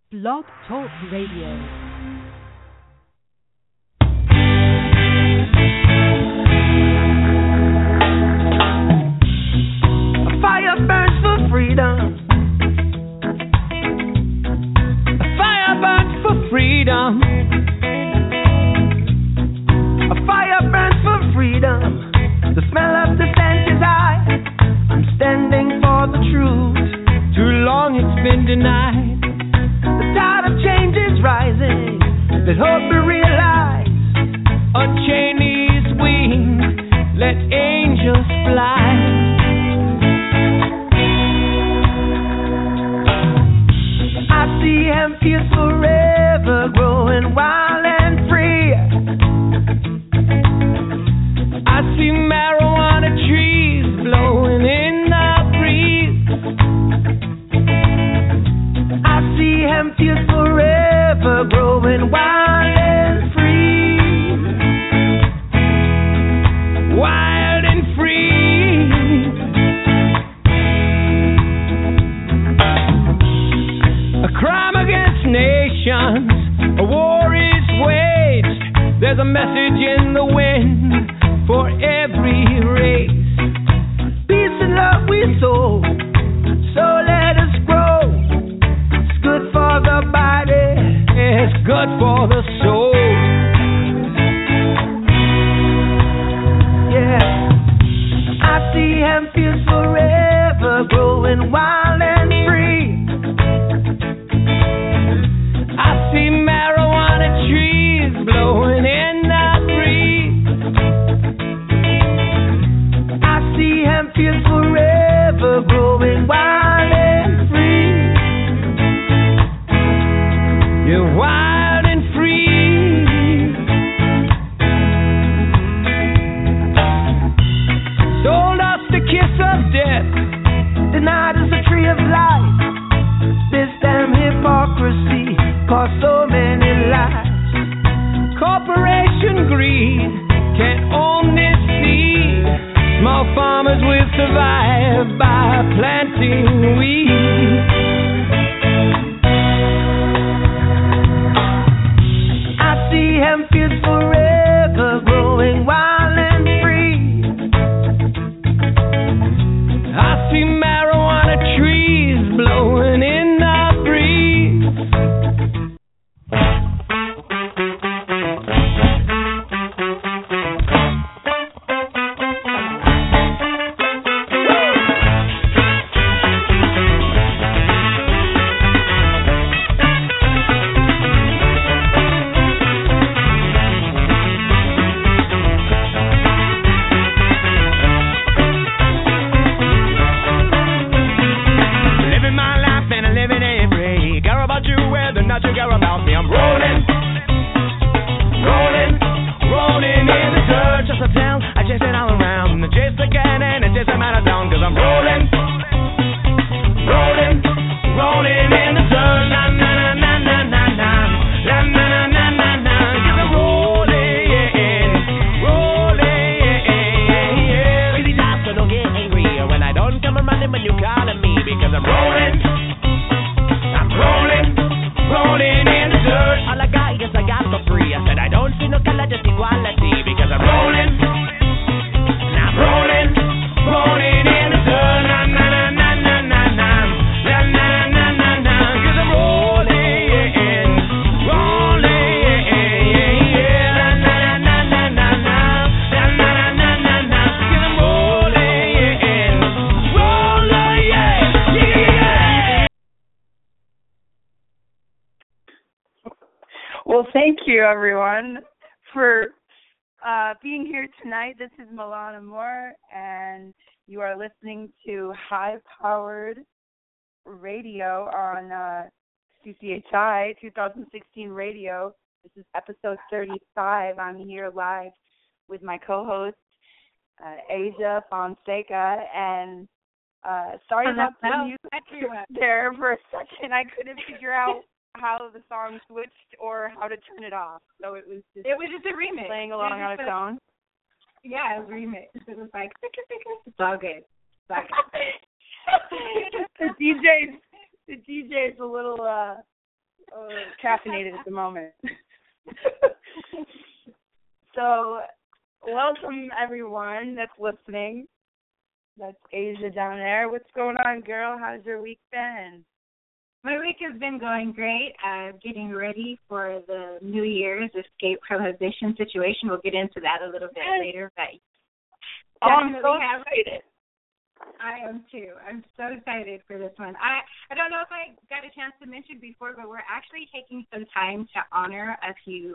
Blog Talk Radio. Freedom. A fire burns for freedom. A fire burns for freedom. The smell of the scent is high. I'm standing for the truth. Too long it's been denied. The tide of change is rising. Let hope be realized. Unchain these wings. Let angels fly. See hemp fields forever growing wild and free. I see marijuana trees blowing in the breeze. I see hemp fields forever growing wild and free. Wild and free. A crime against nations, a war is waged. There's a message in the wind for every race. Peace and love we sow, so let us grow. It's good for the body, it's good for the soul. Yeah, I see hemp fields forever growing wild and free. I see marijuana trees blowing in the breeze. I see hemp fields forever growing wild and free. You're wild and free. Sold us the kiss of death, denied us the tree of life. This damn hypocrisy cost so many lives. Corporation greed can't own this seed. Small farmers will survive by planting weeds. I see hemp fields forever growing wild and free. I see marijuana trees blowing in the breeze. Well, thank you, everyone, for being here tonight. This is Milana Moore, and you are listening to High Powered Radio on CCHI 2016 Radio. This is episode 35. I'm here live with my co-host, Asia Fonseca, and sorry about the music there for a second. I couldn't figure out how the song switched or how to turn it off. So it was just a remix. Playing along on its own. Yeah, it was a remix. It was like, it's all good. It's all good. the DJ is a little caffeinated at the moment. So, welcome everyone that's listening. That's Asia down there. What's going on, girl? How's your week been? My week has been going great. Getting ready for the New Year's escape prohibition situation. We'll get into that a little bit later. But I'm so excited. I am too. I'm so excited for this one. I don't know if I got a chance to mention before, but we're actually taking some time to honor a few,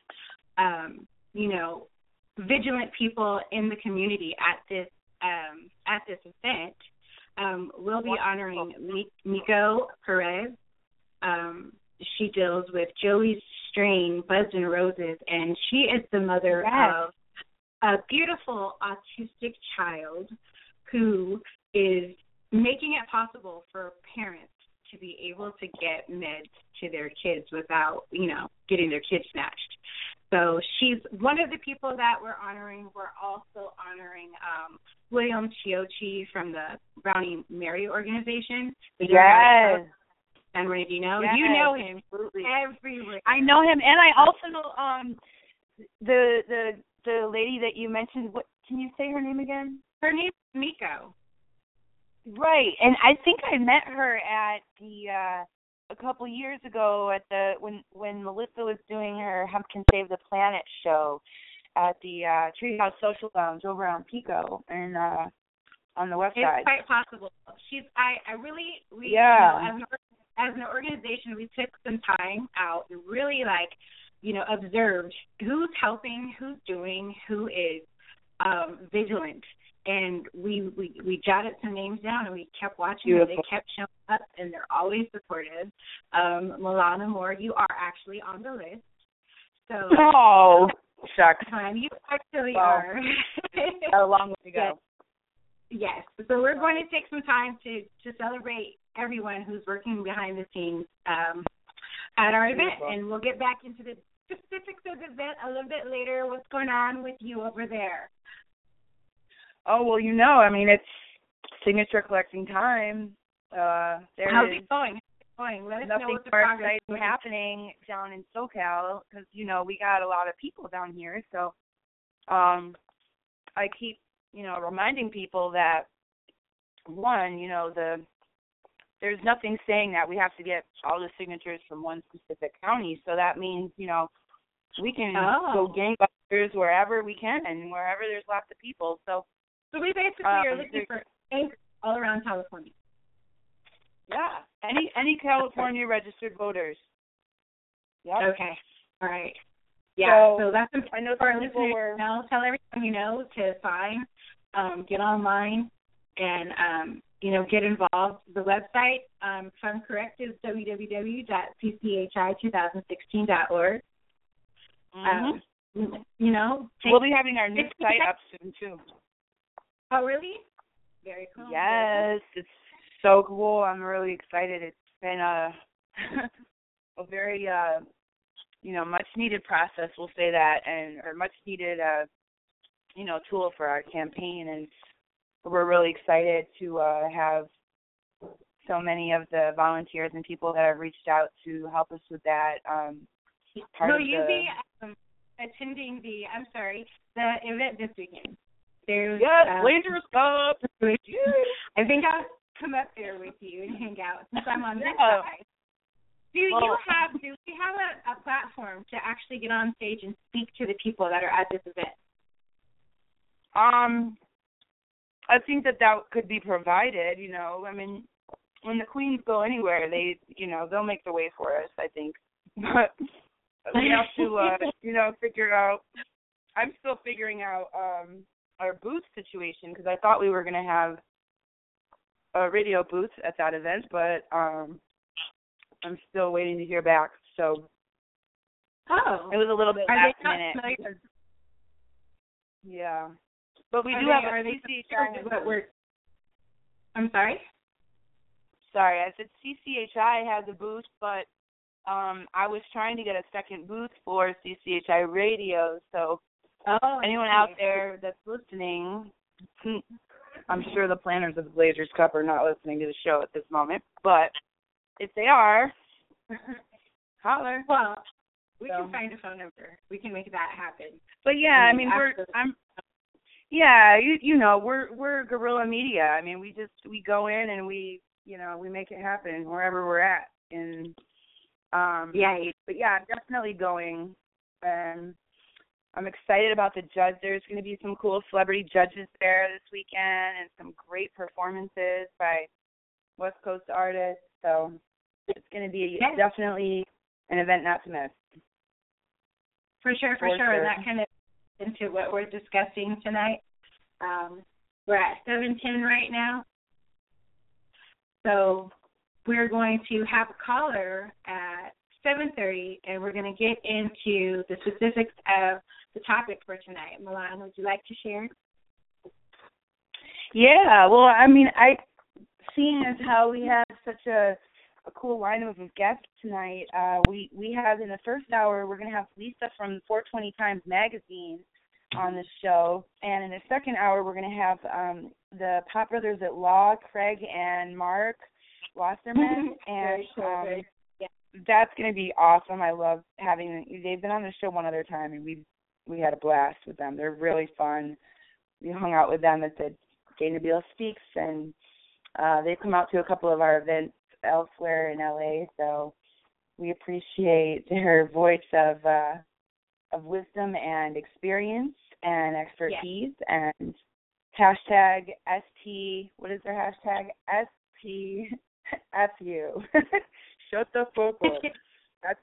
vigilant people in the community at this event. We'll be honoring Miko Perez. She deals with Joey's strain, Buds and Roses, and she is the mother of a beautiful autistic child who is making it possible for parents to be able to get meds to their kids without, getting their kids snatched. So she's one of the people that we're honoring. We're also honoring William Chiochi from the Brownie Mary organization. Yes. San Bernardino. Yes, you know him absolutely. Everywhere. I know him, and I also know the lady that you mentioned. What can you say her name again? Her name's Miko. Right, and I think I met her at the a couple years ago at the when Melissa was doing her Hemp Can Save the Planet show at the Treehouse Social Lounge over on Pico and on the west side. It's quite possible. As an organization, we took some time out and really observed who's helping, who's doing, who is vigilant. And we jotted some names down, and we kept watching them. They kept showing up, and they're always supportive. Milana Moore, you are actually on the list. So, oh, shucks. You actually are. Got a long way to go. Yes. So we're going to take some time to celebrate everyone who's working behind the scenes at our event. And we'll get back into the specifics of the event a little bit later. What's going on with you over there? Oh, well, it's signature collecting time. How's it going? Let us know nothing what the more progress exciting happening down in SoCal because, we got a lot of people down here. So I keep, reminding people that, one, there's nothing saying that we have to get all the signatures from one specific county. So that means, we can go gangbusters wherever we can and wherever there's lots of people. So we basically are looking for anchors all around California. Yeah, any California registered voters. Yeah. Okay. All right. Yeah. So that's important. I know for our some people listeners. Now, tell everyone you know to sign, get online, and get involved. The website, if I'm correct, is www.cchi2016.org. We'll be having our new site up soon too. Oh, really? Very cool. Yes, it's so cool. I'm really excited. It's been a very, much needed process. We'll say that, or much needed, tool for our campaign, and we're really excited to have so many of the volunteers and people that have reached out to help us with that. Will you be attending the event this weekend? Yes, Dangerous Cup. I think I'll come up there with you and hang out since I'm on this side. Do we have a platform to actually get on stage and speak to the people that are at this event? I think that could be provided, when the queens go anywhere, they'll make the way for us, I think. But we have to, figure out, I'm still figuring out our booth situation because I thought we were going to have a radio booth at that event, but I'm still waiting to hear back. So it was a little bit last minute. Yeah. But we do have a CCHI. I'm sorry? Sorry, I said CCHI has a booth, but I was trying to get a second booth for CCHI radio, so anyone out there that's listening, I'm sure the planners of the Blazers Cup are not listening to the show at this moment, but if they are, holler. Well, we can find a phone number. We can make that happen. But yeah, I mean, we're guerrilla media. I mean, we go in and we make it happen wherever we're at. And but yeah, I'm definitely going. And I'm excited about the judge. There's going to be some cool celebrity judges there this weekend and some great performances by West Coast artists. So it's going to be definitely an event not to miss. For sure. That kind of into what we're discussing tonight. We're at 7:10 right now. So we're going to have a caller at 7:30, and we're going to get into the specifics of the topic for tonight. Milan, would you like to share? Yeah, well, I mean, seeing as how we have such a cool lineup of guests tonight, we have in the first hour, we're going to have Lisa from 420 Times Magazine on the show, and in the second hour, we're going to have the Pop Brothers at Law, Craig and Mark Wasserman, and that's going to be awesome. I love having them. They've been on the show one other time, and we had a blast with them. They're really fun. We hung out with them at the Gay Nabila Speaks, and they've come out to a couple of our events elsewhere in LA, so we appreciate their voice of wisdom and experience and expertise. And hashtag ST, what is their hashtag? STFU. Shut the fuck up. That's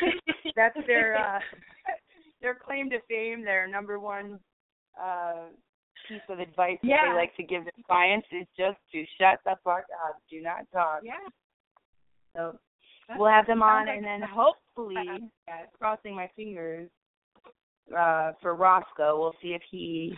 their claim to fame. Their number one piece of advice that they like to give their clients is just to shut the fuck up. Do not talk. Yeah. So we'll have them on, and then hopefully, crossing my fingers for Roscoe, we'll see if he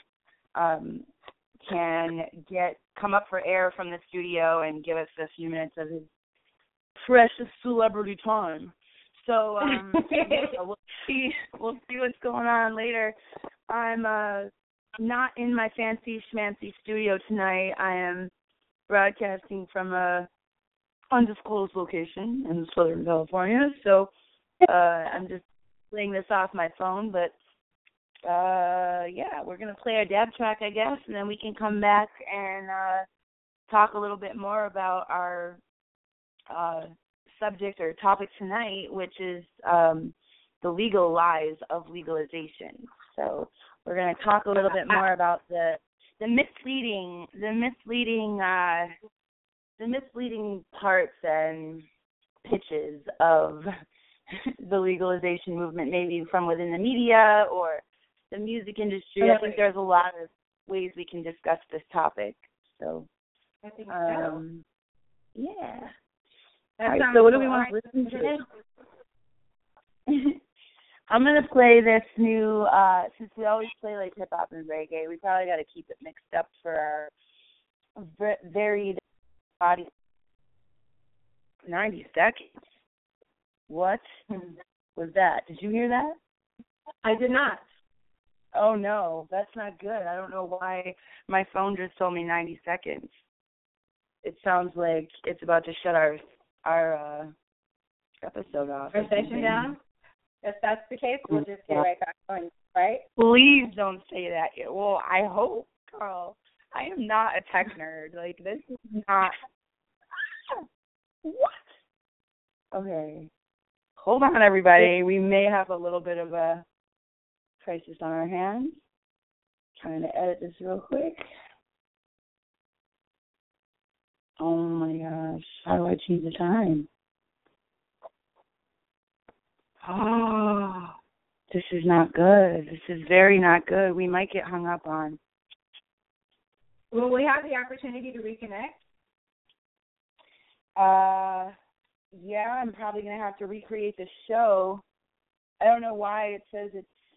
can come up for air from the studio and give us a few minutes of his precious celebrity time. So we'll see what's going on later. I'm not in my fancy schmancy studio tonight. I am broadcasting from a undisclosed location in Southern California. So I'm just playing this off my phone, but we're going to play our dab track, I guess, and then we can come back and talk a little bit more about our subject or topic tonight, which is the legal lies of legalization. So we're going to talk a little bit more about the misleading parts and pitches of the legalization movement, maybe from within the media or the music industry. I think there's a lot of ways we can discuss this topic. So, I think so. Yeah. All right, so what do we want to listen to? I'm going to play this new, since we always play like hip-hop and reggae, we probably got to keep it mixed up for our varied audience. 90 seconds. What was that? Did you hear that? I did not. Oh, no, that's not good. I don't know why my phone just told me 90 seconds. It sounds like it's about to shut our episode off. Our session down? If that's the case, we'll just get right back on, right? Please don't say that. Well, I hope, Carl. I am not a tech nerd. Like, this is not... What? Okay. Hold on, everybody. We may have a little bit of a crisis on our hands. Trying to edit this real quick. Oh, my gosh. How do I change the time? Oh, this is not good. This is very not good. We might get hung up on. Will we have the opportunity to reconnect? Yeah, I'm probably going to have to recreate the show. I don't know why it says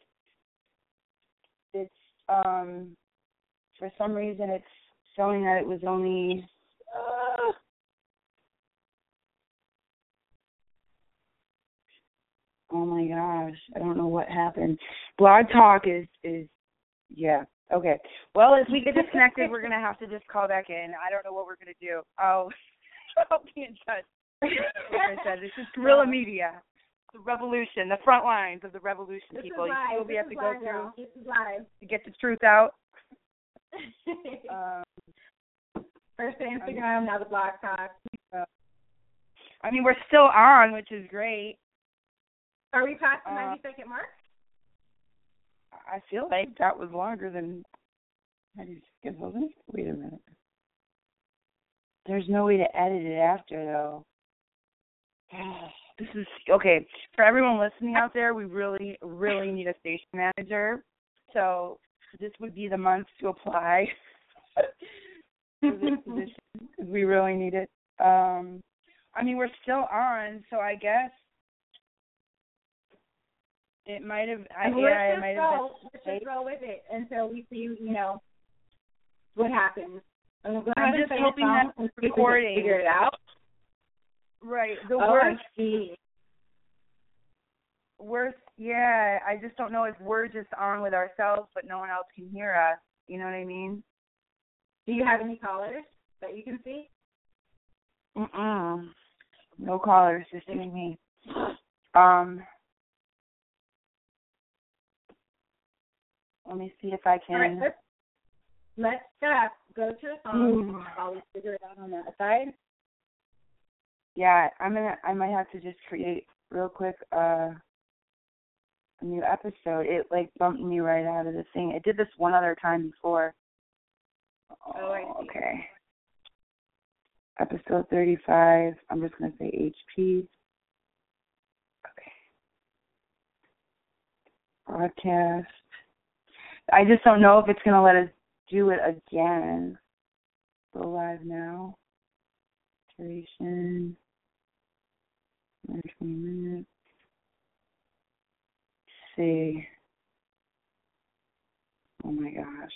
it's for some reason it's showing that it was only, oh my gosh, I don't know what happened. Blog Talk is yeah, okay. Well, if we get disconnected, we're going to have to just call back in. I don't know what we're going to do. I'll be in touch. Like I said, this is guerrilla media. The revolution, the front lines of the revolution, This people. is live. We have to go through This is live. to get the truth out. First the Instagram, now the Blog Talk. I mean, we're still on, which is great. Are we past the 90-second mark? I feel like that was longer than 90 seconds, wasn't it? Wait a minute. There's no way to edit it after, though. This is okay. For everyone listening out there, we really, really need a station manager. So this would be the month to apply for this position because we really need it. I mean, we're still on, so I guess it might have. Let's just roll with it until we see, what happens. I'm just hoping that recording figure it out. Right. Yeah, I just don't know if we're just on with ourselves, but no one else can hear us. You know what I mean? Do you have any callers that you can see? No callers, just me. Let me see if I can. All right, let's go to the phone. I'll figure it out on that side. Yeah, I might have to just create real quick a new episode. It bumped me right out of the thing. It did this one other time before. Oh, I see. Okay. Episode 35. I'm just gonna say HP. Okay. Broadcast. I just don't know if it's gonna let us do it again. Go live now. Duration. 20 minutes. See. Oh my gosh.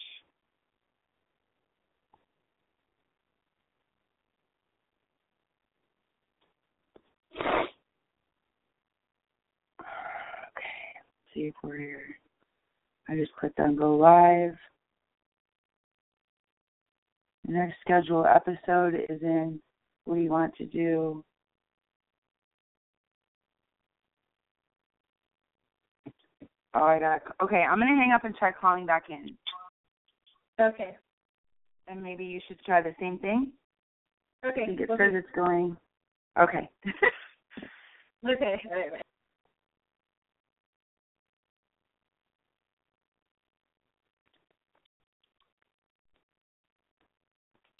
Okay. Let's see if we're here. I just clicked on go live. The next scheduled episode is in what do you want to do? Okay, I'm going to hang up and try calling back in. Okay. And maybe you should try the same thing? Okay. I think it says it's going. Okay. Okay. All right.